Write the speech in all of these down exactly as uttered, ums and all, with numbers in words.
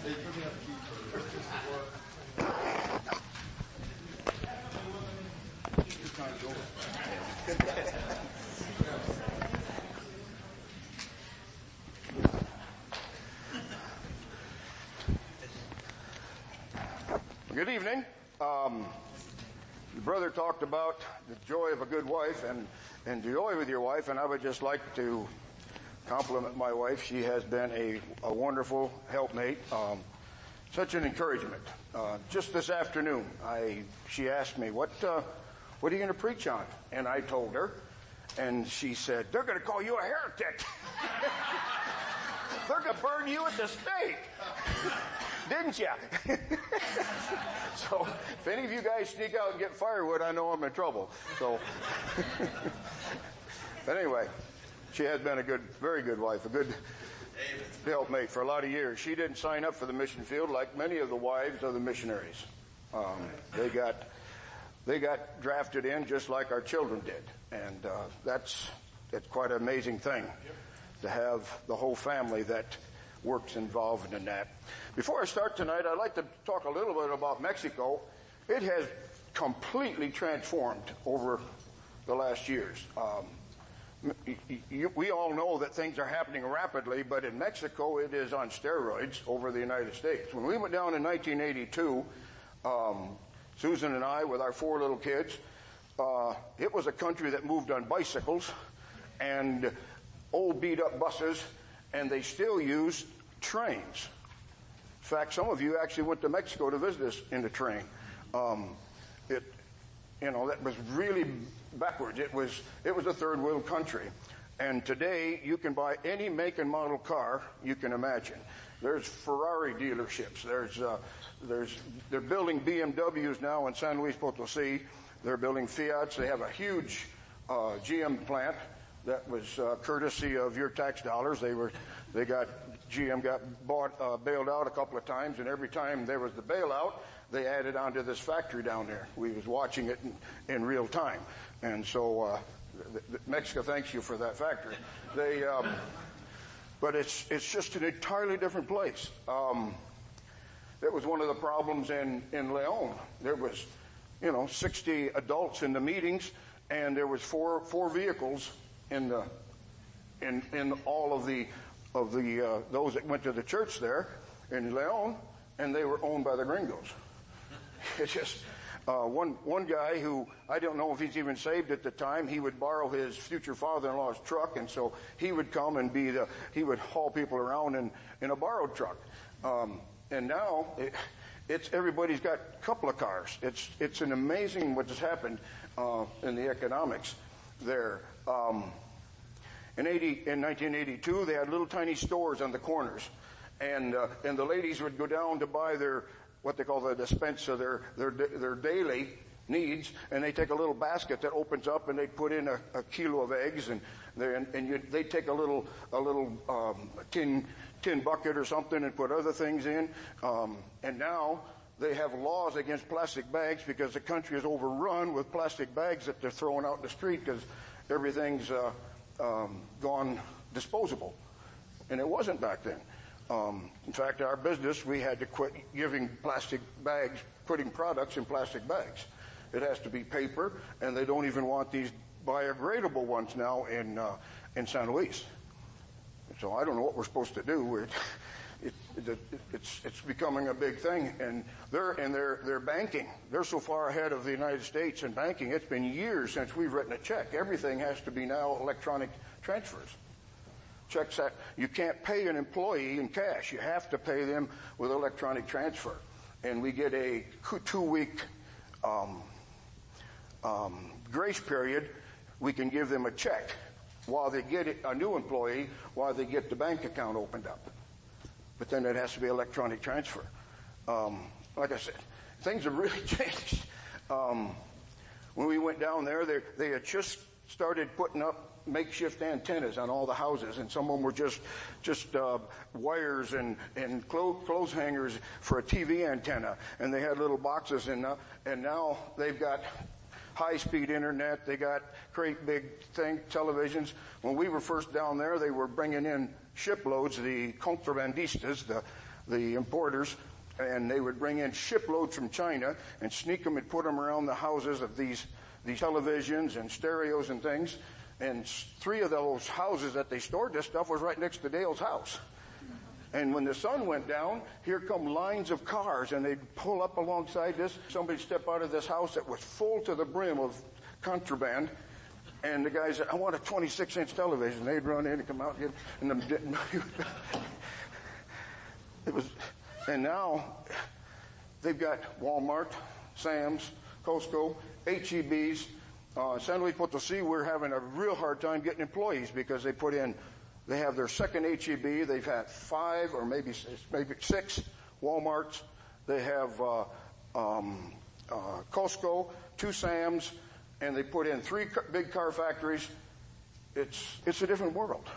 Good evening. Um, the brother talked about the joy of a good wife and, and joy with your wife, and I would just like to compliment my wife. She has been a, a wonderful helpmate, um, such an encouragement. Uh, just this afternoon, I she asked me, what uh, what are you going to preach on? And I told her, and she said, they're going to call you a heretic. They're going to burn you at the stake. Didn't ya? So, if any of you guys sneak out and get firewood, I know I'm in trouble. So, but anyway, she has been a good, very good wife, a good helpmate for a lot of years. She didn't sign up for the mission field like many of the wives of the missionaries. Um, they got, they got drafted in just like our children did, and uh, that's that's quite an amazing thing to have the whole family that works involved in that. Before I start tonight, I'd like to talk a little bit about Mexico. It has completely transformed over the last years. Um, you, we all know that things are happening rapidly, but in Mexico it is on steroids over the United States. When we went down in nineteen eighty-two, um, Susan and I, with our four little kids, uh, it was a country that moved on bicycles and old beat-up buses, and they still use trains. In fact, some of you actually went to Mexico to visit us in the train. Um, it, you know, that was really backwards. It was, it was a third world country. And today, you can buy any make and model car you can imagine. There's Ferrari dealerships. There's, uh, there's, they're building B M Ws now in San Luis Potosí. They're building Fiats. They have a huge, uh, G M plant that was, uh, courtesy of your tax dollars. They were, they got, G M got bought, uh, bailed out a couple of times, and every time there was the bailout, they added onto this factory down there. We was watching it in, in real time. And so, uh, the, the Mexico thanks you for that factory. They, um, but it's, it's just an entirely different place. Um, that was one of the problems in, in Leon. There was, you know, sixty adults in the meetings, and there was four, four vehicles in the, in, in all of the, of the, uh, those that went to the church there in Leon, and they were owned by the gringos. It's just, uh, one, one guy who, I don't know if he's even saved at the time, he would borrow his future father-in-law's truck, and so he would come and be the, he would haul people around in, in a borrowed truck. Um, and now, it, it's, everybody's got a couple of cars. It's, it's an amazing what has happened, uh, in the economics there. Um, In, eighty, in nineteen eighty-two, they had little tiny stores on the corners, and uh, and the ladies would go down to buy their what they call the dispensa, their their their daily needs, and they take a little basket that opens up, and they put in a, a kilo of eggs, and they and, and you, they take a little a little um, tin tin bucket or something and put other things in, um, and now they have laws against plastic bags because the country is overrun with plastic bags that they're throwing out in the street because everything's uh, Um, gone disposable. And it wasn't back then. Um, in fact, our business, we had to quit giving plastic bags, putting products in plastic bags. It has to be paper, and they don't even want these biodegradable ones now in, uh, in San Luis. So I don't know what we're supposed to do. It, it, it, it's, it's becoming a big thing, and they're, and they're, they're banking. They're so far ahead of the United States in banking. It's been years since we've written a check. Everything has to be now electronic transfers. Checks that you can't pay an employee in cash. You have to pay them with electronic transfer. And we get a two-week um, um, grace period. We can give them a check while they get it, a new employee, while they get the bank account opened up. But then it has to be electronic transfer. Um, like I said, things have really changed. Um, when we went down there, they, they had just started putting up makeshift antennas on all the houses, and some of them were just just uh, wires and and clothes, clothes hangers for a T V antenna, and they had little boxes, and uh, and now they've got high-speed internet. They got great big thing televisions. When we were first down there, they were bringing in shiploads, the contrabandistas, the the importers, and they would bring in shiploads from China and sneak them and put them around the houses of these, these televisions and stereos and things. And three of those houses that they stored this stuff was right next to Dale's house. And when the sun went down, here come lines of cars, and they'd pull up alongside this. Somebody step out of this house that was full to the brim of contraband, and the guy said, I want a twenty-six inch television. They'd run in and come out, and them didn't. It was, and now they've got Walmart, Sam's, Costco, H E B's. Uh, San Luis Potosí, we're having a real hard time getting employees because they put in, they have their second H E B. They've had five or maybe maybe six Walmarts. They have uh, um, uh, Costco, two Sam's, and they put in three car, big car factories. It's it's a different world.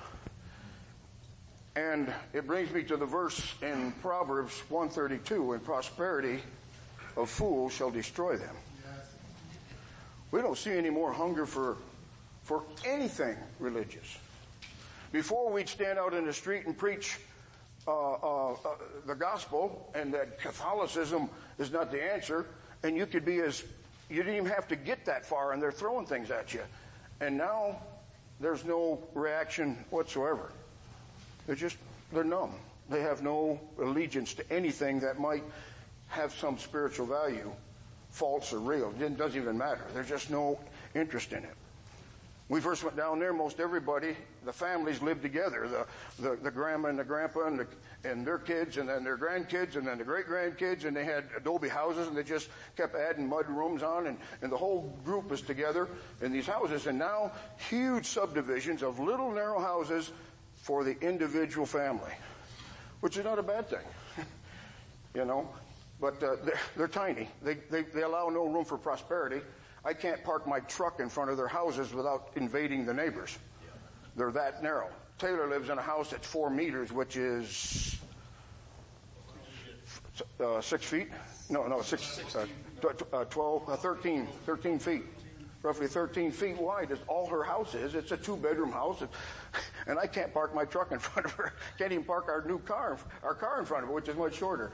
And it brings me to the verse in Proverbs one thirty-two, and prosperity of fools shall destroy them. We don't see any more hunger for, for anything religious. Before we'd stand out in the street and preach uh, uh, uh, the gospel, and that Catholicism is not the answer, and you could be as, you didn't even have to get that far, and they're throwing things at you. And now there's no reaction whatsoever. They're just, they're numb. They have no allegiance to anything that might have some spiritual value, false or real. It doesn't even matter. There's just no interest in it. We first went down there, most everybody, the families lived together. The, the, the grandma and the grandpa and, the, and their kids, and then their grandkids, and then the great-grandkids, and they had adobe houses, and they just kept adding mud rooms on, and, and the whole group was together in these houses. And now, huge subdivisions of little narrow houses for the individual family, which is not a bad thing, you know. But uh, they're, they're tiny. They, they, they allow no room for prosperity. I can't park my truck in front of their houses without invading the neighbors. They're that narrow. Taylor lives in a house that's four meters, which is uh, six feet. No, no, six, uh, uh, twelve, uh, thirteen, thirteen feet. Roughly thirteen feet wide is all her house is. It's a two-bedroom house, and I can't park my truck in front of her. Can't even park our new car, our car in front of her, which is much shorter.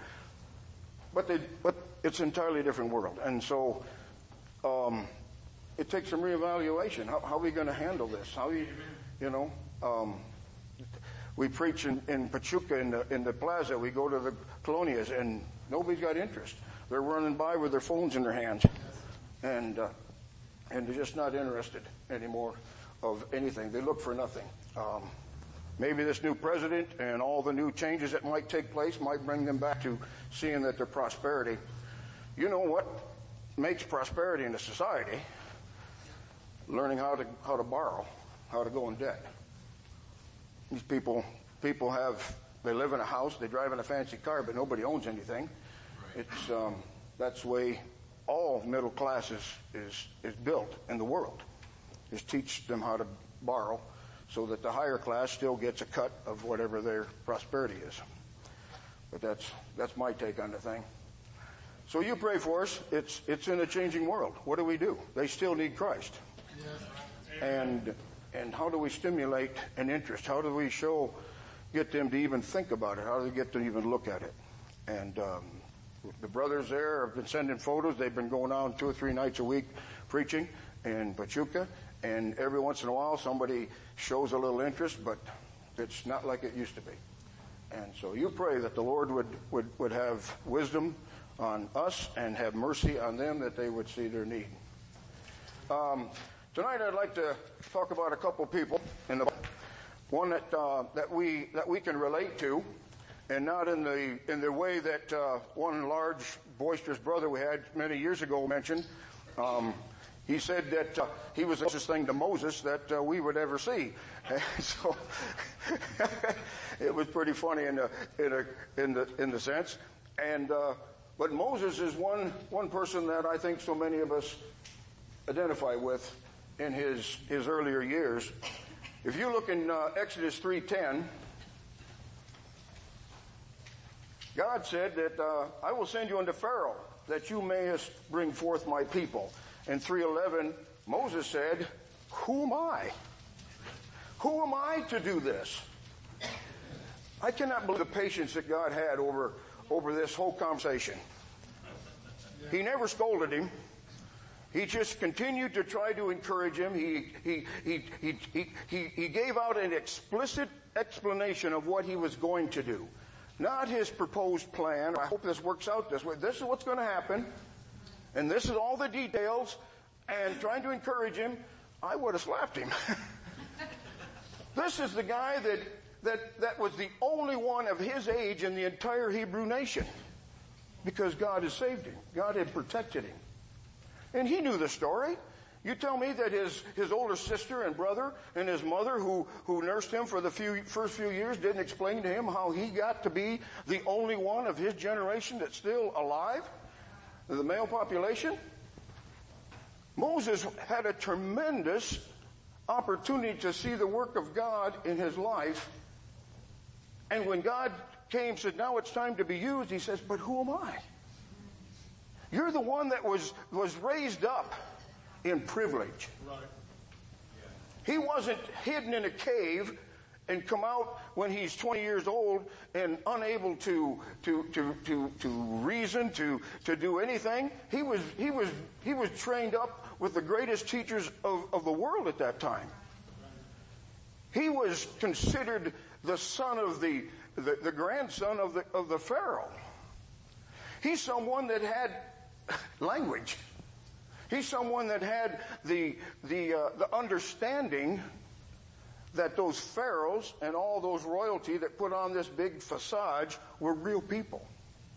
But they, but it's an entirely different world, and so um, it takes some reevaluation. How, how are we going to handle this? How you, you know, um, we preach in, in Pachuca in the in the plaza. We go to the colonias, and nobody's got interest. They're running by with their phones in their hands, and uh, and they're just not interested anymore of anything. They look for nothing. Um, Maybe this new president and all the new changes that might take place might bring them back to seeing that their prosperity. You know what makes prosperity in a society? Learning how to how to borrow, how to go in debt. These people people have they live in a house, they drive in a fancy car, but nobody owns anything. Right. It's um, that's the way all middle class is, is is built in the world. Is teach them how to borrow, so that the higher class still gets a cut of whatever their prosperity is. But that's that's my take on the thing. So you pray for us. It's it's in a changing world. What do we do? They still need Christ. Yes. And and how do we stimulate an interest? How do we show, get them to even think about it? How do we get them to even look at it? And um, the brothers there have been sending photos. They've been going on two or three nights a week preaching in Pachuca. And every once in a while, somebody shows a little interest, but it's not like it used to be. And so you pray that the Lord would, would, would have wisdom on us and have mercy on them, that they would see their need. Um, tonight, I'd like to talk about a couple people, in the one that uh, that we that we can relate to, and not in the in the way that uh, one large boisterous brother we had many years ago mentioned. Um, He said that uh, he was the closest thing to Moses that uh, we would ever see. And so it was pretty funny in the in a, in the in the sense. And uh, but Moses is one one person that I think so many of us identify with in his his earlier years. If you look in uh, Exodus three ten, God said that uh, I will send you unto Pharaoh that you mayest bring forth my people. In three eleven, Moses said, who am I? Who am I to do this? I cannot believe the patience that God had over, over this whole conversation. He never scolded him. He just continued to try to encourage him. He, he, he, he, he, he, he gave out an explicit explanation of what he was going to do. Not his proposed plan. I hope this works out this way. This is what's going to happen. And this is all the details. And trying to encourage him, I would have slapped him. This is the guy that, that, that was the only one of his age in the entire Hebrew nation. Because God had saved him. God had protected him. And he knew the story. You tell me that his, his older sister and brother and his mother who, who nursed him for the few, first few years didn't explain to him how he got to be the only one of his generation that's still alive? The male population? Moses had a tremendous opportunity to see the work of God in his life. And when God came and said, now it's time to be used, he says, but who am I? You're the one that was, was raised up in privilege. Right. Yeah. He wasn't hidden in a cave and come out when he's twenty years old and unable to to to to, to reason, to to do anything. He was he was he was trained up with the greatest teachers of, of the world at that time. He was considered the son of the the, the grandson of the of the Pharaoh. He's someone that had language. He's someone that had the the uh, the understanding that those pharaohs and all those royalty that put on this big facade were real people.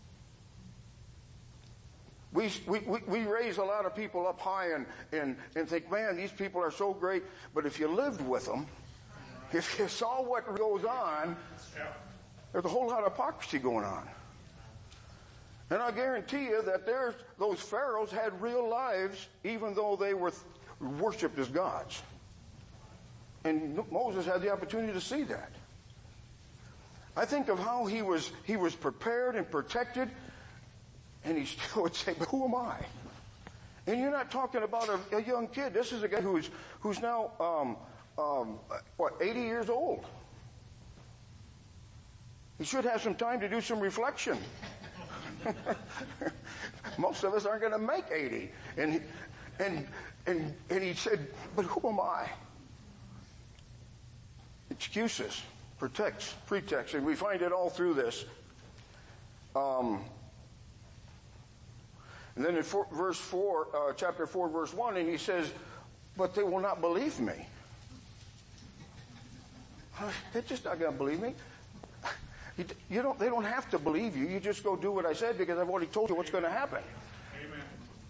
We we we raise a lot of people up high and and and think, man, these people are so great. But if you lived with them, if you saw what goes on, there's a whole lot of hypocrisy going on. And I guarantee you that there's, those pharaohs had real lives, even though they were worshipped as gods. And Moses had the opportunity to see that. I think of how he was he was prepared and protected, and he still would say, but who am I? And you're not talking about a, a young kid. This is a guy who's who's now um, um, what eighty years old. He should have some time to do some reflection. Most of us aren't going to make eighty. And he, and and and he said, but who am I? Excuses, protects, pretext, and we find it all through this. Um, and then in four, verse four, uh, chapter four, verse one, and he says, but they will not believe me. They're just not going to believe me. You, you don't. They don't have to believe you. You just go do what I said because I've already told you what's going to happen. Amen.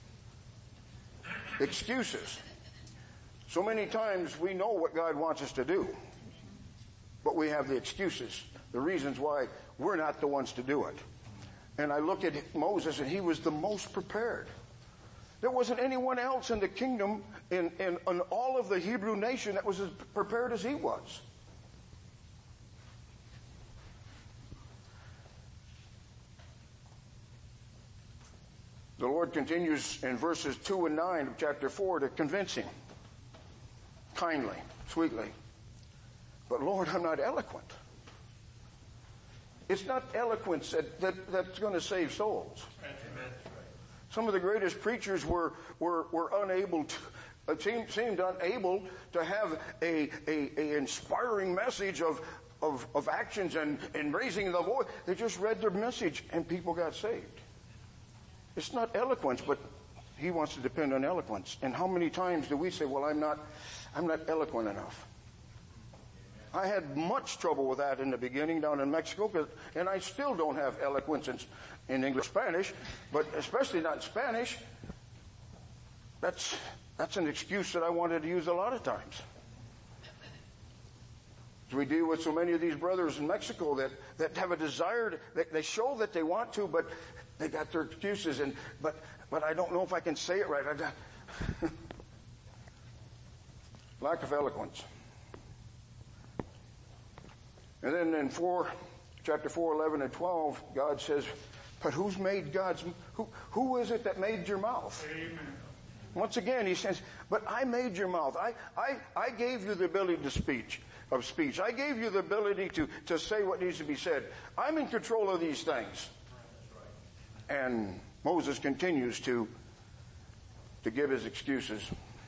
Excuses. So many times we know what God wants us to do, but we have the excuses, the reasons why we're not the ones to do it. And I look at Moses, and he was the most prepared. There wasn't anyone else in the kingdom, in, in, in all of the Hebrew nation, that was as prepared as he was. The Lord continues in verses two and nine of chapter four to convince him, kindly, sweetly. But Lord, I'm not eloquent. It's not eloquence that, that, that's going to save souls. Amen. Some of the greatest preachers were were, were unable to, uh, seemed, seemed unable to have a, a, a inspiring message of, of, of actions and, and raising the voice. They just read their message and people got saved. It's not eloquence, but he wants to depend on eloquence. And how many times do we say, well, I'm not, I'm not eloquent enough? I had much trouble with that in the beginning down in Mexico, and I still don't have eloquence in, in English, Spanish, but especially not in Spanish. That's, that's an excuse that I wanted to use a lot of times. We deal with so many of these brothers in Mexico that, that have a desire, to, they, they show that they want to, but they got their excuses, and but but I don't know if I can say it right. I, lack of eloquence. And then in four, chapter four, eleven and twelve, God says, "But who's made God's? Who who is it that made your mouth?" Amen. Once again, he says, "But I made your mouth. I I I gave you the ability to speak. of speech. I gave you the ability to, to say what needs to be said. I'm in control of these things. And Moses continues to, to give his excuses.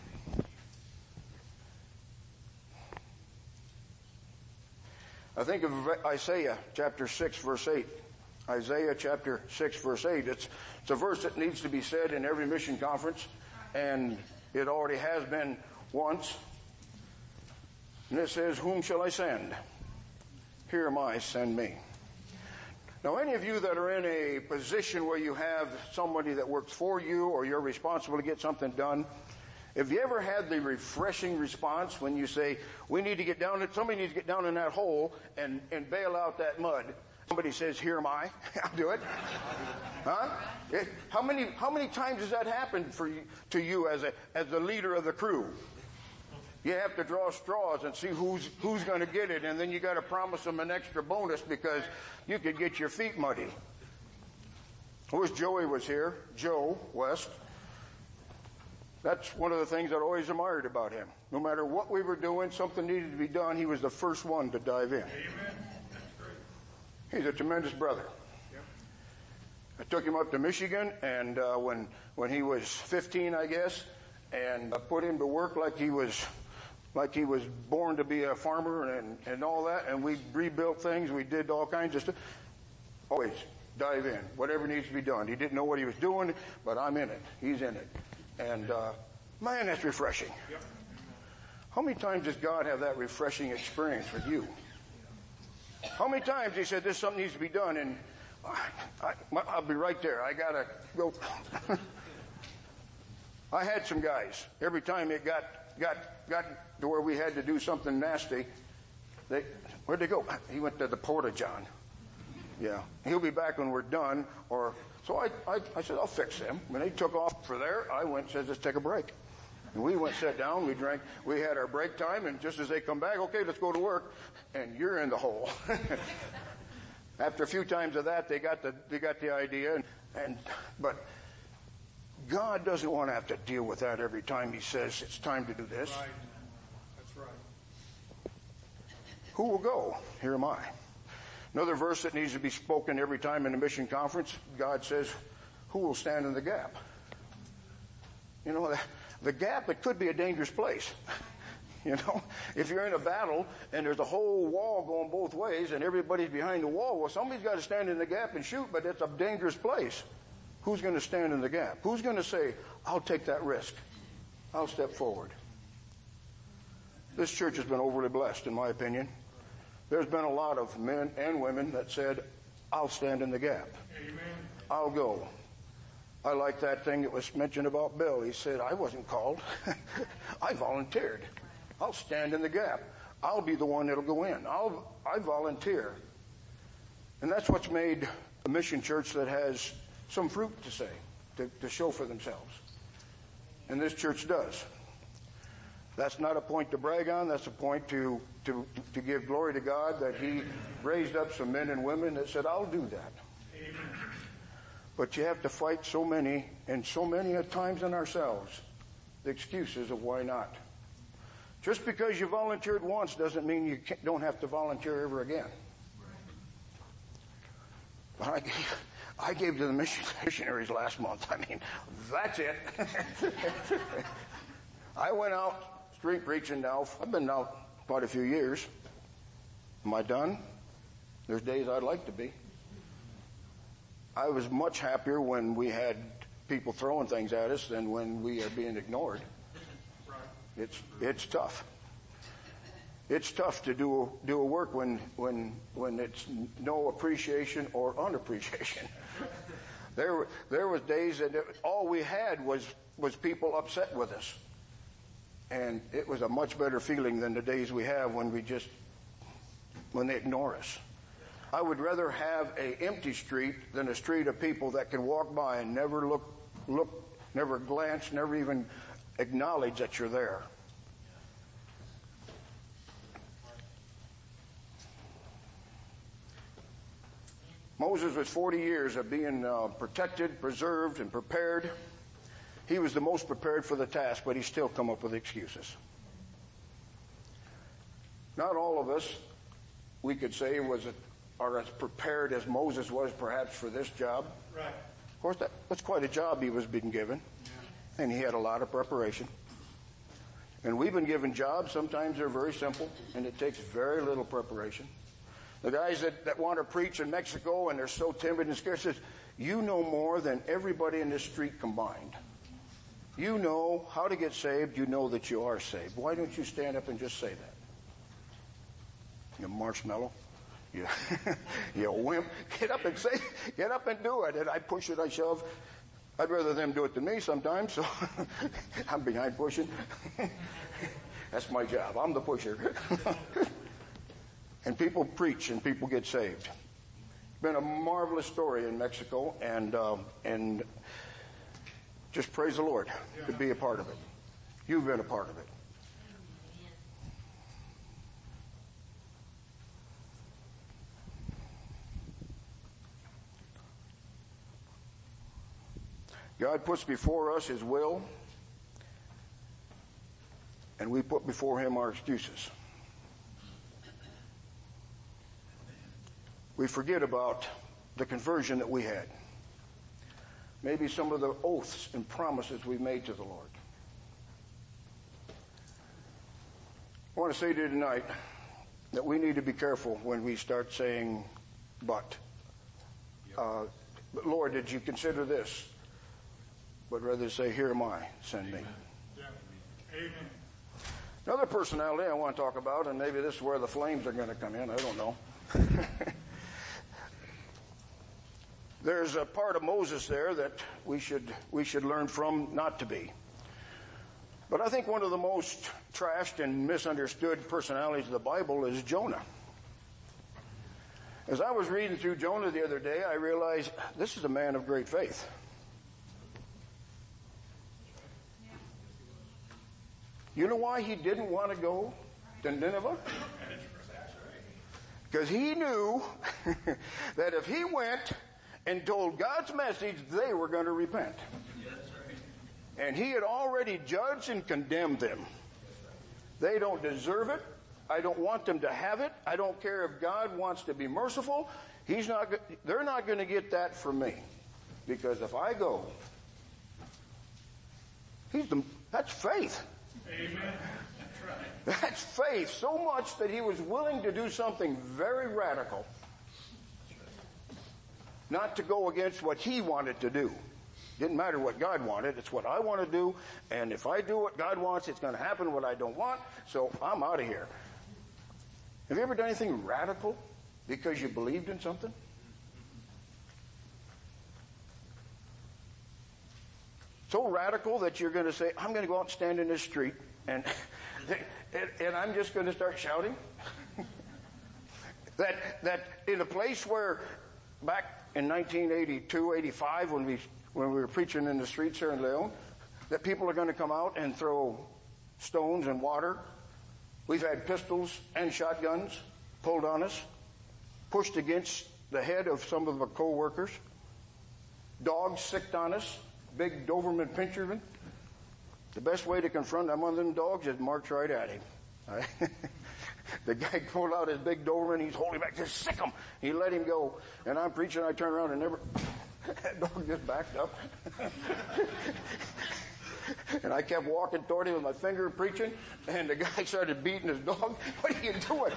I think of Isaiah chapter six, verse eight. Isaiah chapter six, verse eight. It's, it's a verse that needs to be said in every mission conference, and it already has been once. And it says, "Whom shall I send? Here am I, send me." Now, any of you that are in a position where you have somebody that works for you or you're responsible to get something done, have you ever had the refreshing response when you say, we need to get down, somebody needs to get down in that hole and, and bail out that mud? Somebody says, here am I. I'll do it. Huh? It, how many, how many times has that happened for you, to you as a, as the leader of the crew? You have to draw straws and see who's, who's going to get it, and then you got to promise them an extra bonus because you could get your feet muddy. I wish Joey was here. Joe West. That's one of the things I always admired about him. No matter what we were doing, something needed to be done, he was the first one to dive in. Amen. That's great. He's a tremendous brother. Yep. I took him up to Michigan, and uh, when when he was fifteen, I guess, and I put him to work like he was like he was born to be a farmer and, and all that, and we rebuilt things. We did all kinds of stuff. Always dive in, whatever needs to be done. He didn't know what he was doing, but I'm in it. He's in it. And, uh, man, that's refreshing. Yep. How many times does God have that refreshing experience with you? How many times he said, this something needs to be done, and I, I, I'll be right there. I got to go. I had some guys. Every time it got, got, got to where we had to do something nasty, they, where'd they go? He went to the Porta-John. Yeah. He'll be back when we're done, or... So I, I, I said, I'll fix them. When they took off for there, I went and said, let's take a break. And we went, sat down, we drank, we had our break time, and just as they come back, okay, let's go to work, and you're in the hole. After a few times of that, they got the, they got the idea, and, and, but God doesn't want to have to deal with that every time he says it's time to do this. Right. That's right. Who will go? Here am I. Another verse that needs to be spoken every time in a mission conference, God says, who will stand in the gap? You know, the, the gap, it could be a dangerous place. You know, if you're in a battle and there's a whole wall going both ways and everybody's behind the wall, well, somebody's got to stand in the gap and shoot, but it's a dangerous place. Who's going to stand in the gap? Who's going to say, I'll take that risk. I'll step forward. This church has been overly blessed, in my opinion. There's been a lot of men and women that said, I'll stand in the gap. Amen. I'll go. I like that thing that was mentioned about Bill. He said, I wasn't called. I volunteered. I'll stand in the gap. I'll be the one that'll go in. I'll, I volunteer. And that's what's made a mission church that has some fruit to say, to, to show for themselves. And this church does. That's not a point to brag on. That's a point to, to, to give glory to God that he raised up some men and women that said, I'll do that. Amen. But you have to fight so many, and so many at times in ourselves, the excuses of why not. Just because you volunteered once doesn't mean you can't, don't have to volunteer ever again. But I gave, I gave to the mission, missionaries last month. I mean, that's it. I went out street preaching now. I've been out quite a few years. Am I done? There's days I'd like to be. I was much happier when we had people throwing things at us than when we are being ignored. It's it's tough. It's tough to do do a work when when when it's no appreciation or unappreciation. There there was days that it, all we had was was people upset with us. And it was a much better feeling than the days we have when we just, when they ignore us. I would rather have an empty street than a street of people that can walk by and never look, look, never glance, never even acknowledge that you're there. Moses was forty years of being uh, protected, preserved, and prepared. He was the most prepared for the task, but he still come up with excuses. Not all of us, we could say, was are as prepared as Moses was perhaps for this job. Right. Of course, that was quite a job he was being given, yeah. And he had a lot of preparation. And we've been given jobs. Sometimes they're very simple, and it takes very little preparation. The guys that, that want to preach in Mexico and they're so timid and scared says, you know more than everybody in this street combined. You know how to get saved. You know that you are saved. Why don't you stand up and just say that? You marshmallow. You, you wimp. Get up and say, get up and do it. And I push it, I shove. I'd rather them do it than me sometimes, so I'm behind pushing. That's my job. I'm the pusher. And people preach and people get saved. It's been a marvelous story in Mexico, and um, and just praise the Lord to be a part of it. You've been a part of it. God puts before us His will, and we put before Him our excuses. We forget about the conversion that we had. Maybe some of the oaths and promises we made to the Lord. I want to say to you tonight that we need to be careful when we start saying, but. Uh, but Lord, did you consider this? But rather say, here am I, send me. Yeah. Amen. Another personality I want to talk about, and maybe this is where the flames are going to come in, I don't know. There's a part of Moses there that we should we should learn from not to be. But I think one of the most trashed and misunderstood personalities of the Bible is Jonah. As I was reading through Jonah the other day, I realized this is a man of great faith. You know why he didn't want to go to Nineveh? Because he knew that if he went and told God's message, they were going to repent. And he had already judged and condemned them. They don't deserve it. I don't want them to have it. I don't care if God wants to be merciful. He's not. They're not going to get that from me. Because if I go, he's the, that's faith. Amen. That's right. That's faith. So much that he was willing to do something very radical. Not to go against what he wanted to do. Didn't matter what God wanted. It's what I want to do. And if I do what God wants, it's going to happen what I don't want. So I'm out of here. Have you ever done anything radical because you believed in something? So radical that you're going to say, I'm going to go out and stand in this street and, and, and I'm just going to start shouting? that, that in a place where back in nineteen eighty-two, eighty-five, when we when we were preaching in the streets here in Leon, that people are going to come out and throw stones and water. We've had pistols and shotguns pulled on us, pushed against the head of some of our co-workers, dogs sicked on us, big Doberman Pinscherman. The best way to confront one of them dogs is march right at him. The guy pulled out his big Doberman, he's holding back, just sick him. He let him go. And I'm preaching, I turn around and never, that dog just backed up. And I kept walking toward him with my finger preaching, and the guy started beating his dog. What are you doing?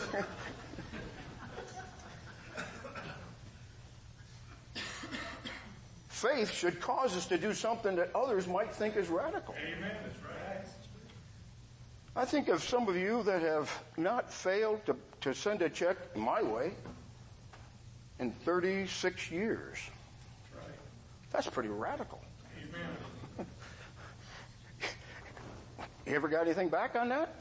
Faith should cause us to do something that others might think is radical. Amen. That's right. I think of some of you that have not failed to, to send a check my way in thirty-six years. That's right. That's pretty radical. Amen. You ever got anything back on that?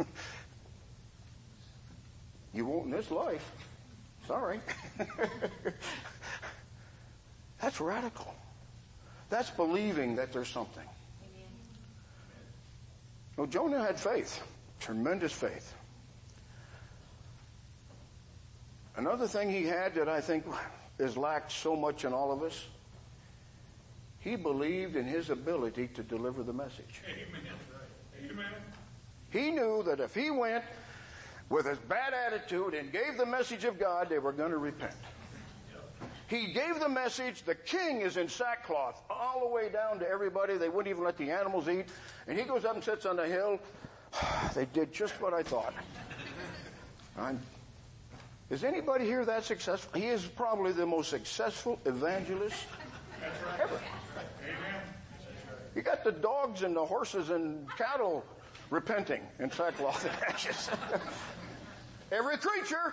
You won't in this life. Sorry. That's radical. That's believing that there's something. Well, Jonah had faith, tremendous faith. Another thing he had that I think is lacked so much in all of us, he believed in his ability to deliver the message. Amen. Amen. He knew that if he went, with his bad attitude and gave the message of God, they were going to repent. He gave the message, the king is in sackcloth all the way down to everybody. They wouldn't even let the animals eat. And he goes up and sits on the hill. They did just what I thought. I'm, is anybody here that successful? He is probably the most successful evangelist ever. You got the dogs and the horses and cattle repenting in sackcloth and ashes. Every creature.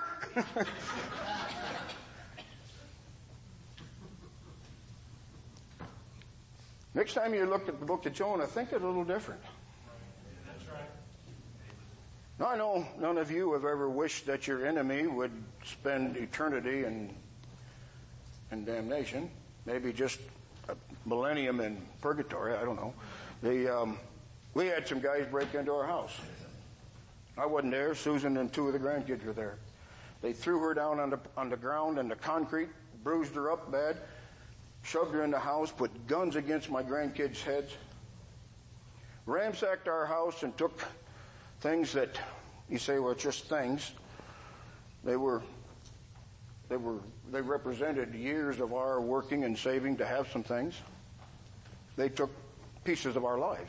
Next time you look at the book of Jonah, think it a little different. That's right. Now, I know none of you have ever wished that your enemy would spend eternity in, in damnation. Maybe just a millennium in purgatory. I don't know. The, um, we had some guys break into our house. I wasn't there. Susan and two of the grandkids were there. They threw her down on the, on the ground and the concrete, bruised her up bad, shoved her in the house, put guns against my grandkids' heads, ransacked our house and took things that you say were just things. They were, they were, they represented years of our working and saving to have some things. They took pieces of our lives.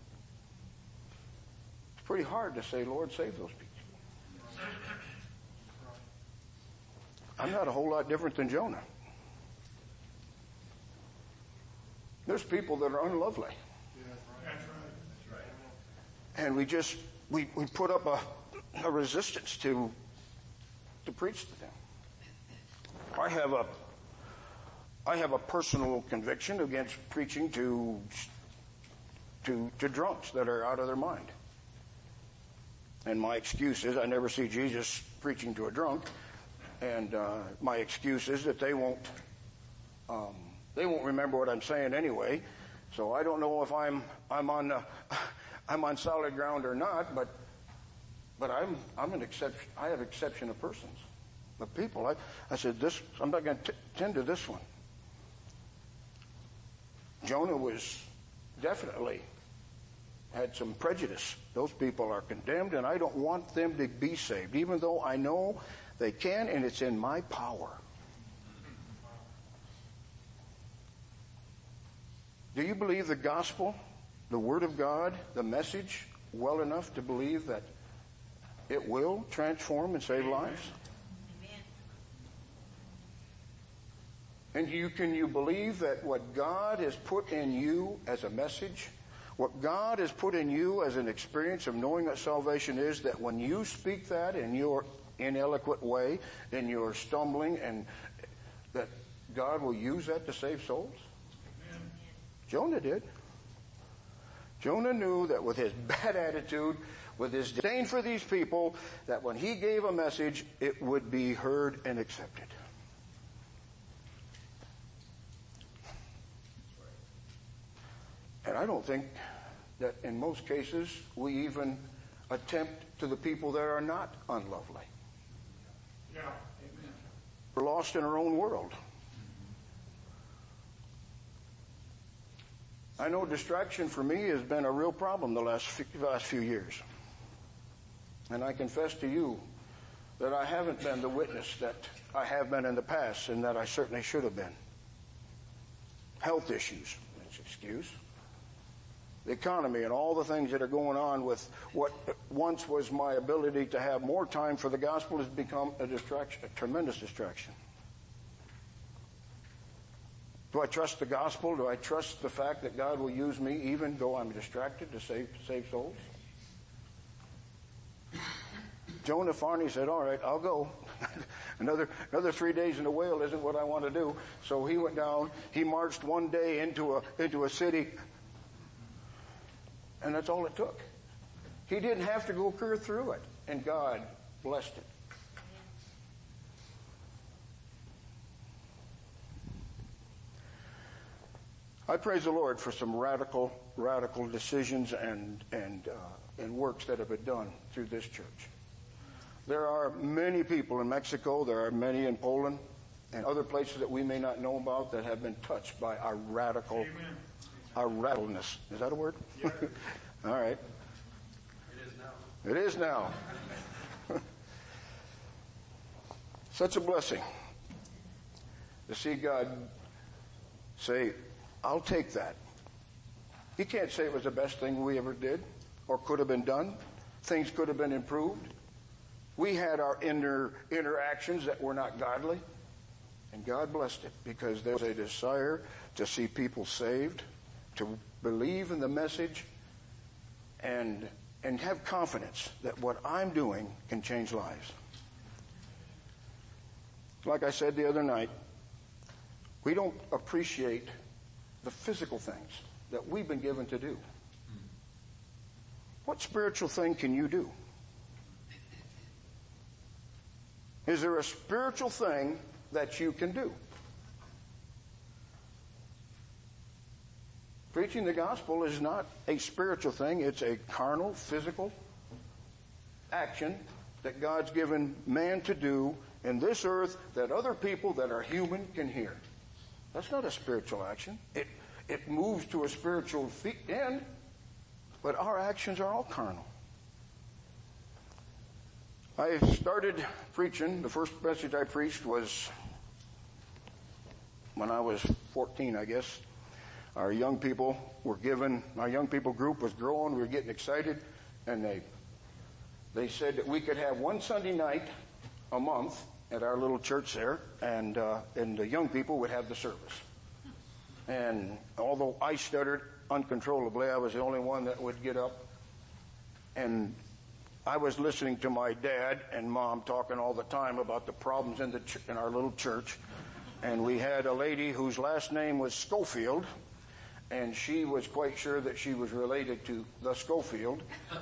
It's pretty hard to say, Lord, save those people. I'm not a whole lot different than Jonah. There's people that are unlovely. That's right. And we just, we, we put up a, a resistance to, to preach to them. I have a, I have a personal conviction against preaching to, to, to drunks that are out of their mind. And my excuse is I never see Jesus preaching to a drunk. And uh, my excuse is that they won't, um, They won't remember what I'm saying anyway, so I don't know if I'm I'm on uh, I'm on solid ground or not. But but I'm I'm an exception. I have exception of persons, of people. I I said this. I'm not going to tend to this one. Jonah was definitely had some prejudice. Those people are condemned, and I don't want them to be saved, even though I know they can, and it's in my power. Do you believe the gospel, the word of God, the message well enough to believe that it will transform and save lives? Amen. And you, can you believe that what God has put in you as a message, what God has put in you as an experience of knowing what salvation is, that when you speak that in your ineloquent way, in your stumbling, and that God will use that to save souls? Jonah did. Jonah knew that with his bad attitude, with his disdain for these people, that when he gave a message, it would be heard and accepted. And I don't think that in most cases we even attempt to the people that are not unlovely. Yeah. Amen. We're lost in our own world. I know distraction for me has been a real problem the last few, last few years. And I confess to you that I haven't been the witness that I have been in the past, and that I certainly should have been. Health issues, that's an excuse. The economy and all the things that are going on with what once was my ability to have more time for the gospel has become a distraction, a tremendous distraction. Do I trust the gospel? Do I trust the fact that God will use me even though I'm distracted to save, to save souls? Jonah finally said, all right, I'll go. another another three days in the whale isn't what I want to do. So he went down. He marched one day into a into a city. And that's all it took. He didn't have to go clear through it. And God blessed it. I praise the Lord for some radical, radical decisions and and uh, and works that have been done through this church. There are many people in Mexico, there are many in Poland, and other places that we may not know about that have been touched by our radical, Amen. our rattleness. Is that a word? Yeah. All right. It is now. It is now. Such a blessing to see God say, I'll take that. He can't say it was the best thing we ever did or could have been done. Things could have been improved. We had our inner interactions that were not godly, and God blessed it because there was a desire to see people saved, to believe in the message, and and have confidence that what I'm doing can change lives. Like I said the other night, we don't appreciate the physical things that we've been given to do. What spiritual thing can you do? Is there a spiritual thing that you can do? Preaching the gospel is not a spiritual thing. It's a carnal, physical action that God's given man to do in this earth that other people that are human can hear. That's not a spiritual action. It it moves to a spiritual end, but our actions are all carnal. I started preaching. The first message I preached was when I was fourteen, I guess. Our young people were given, our young people group was growing. We were getting excited, and they they said that we could have one Sunday night a month at our little church there, and uh, and the young people would have the service. And although I stuttered uncontrollably, I was the only one that would get up. And I was listening to my dad and mom talking all the time about the problems in the ch- in our little church. And we had a lady whose last name was Schofield, and she was quite sure that she was related to the Schofield.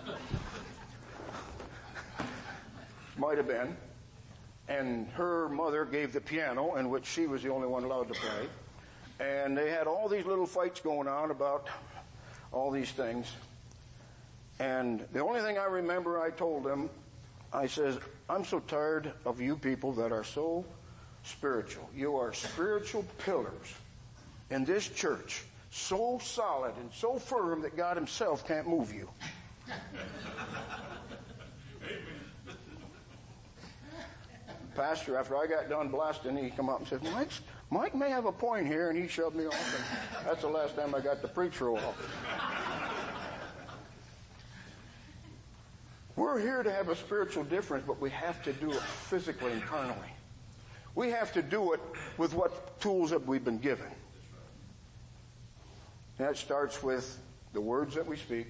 Might have been. And her mother gave the piano, in which she was the only one allowed to play. And they had all these little fights going on about all these things. And the only thing I remember I told them, I says, I'm so tired of you people that are so spiritual. You are spiritual pillars in this church, so solid and so firm that God himself can't move you. Pastor, after I got done blasting, he come up and said, Mike's, Mike may have a point here, and he shoved me off. And that's the last time I got to preach for a while. We're here to have a spiritual difference, but we have to do it physically and carnally. We have to do it with what tools that we've been given. And that starts with the words that we speak.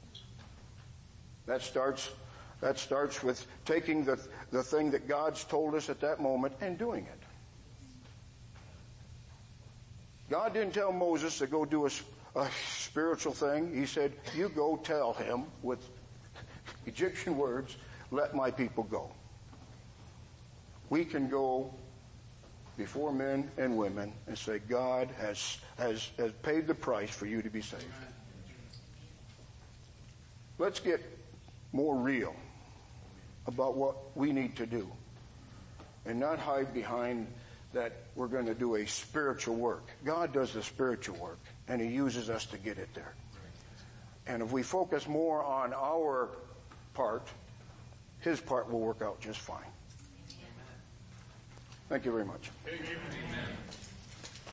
That starts that starts with taking the, the thing that God's told us at that moment and doing it. God didn't tell Moses to go do a, a spiritual thing. He said, you go tell him with Egyptian words, let my people go. We can go before men and women and say, God has, has, has paid the price for you to be saved. Let's get more real about what we need to do and not hide behind that we're going to do a spiritual work. God does the spiritual work, and he uses us to get it there. And if we focus more on our part, his part will work out just fine. Thank you very much. Amen.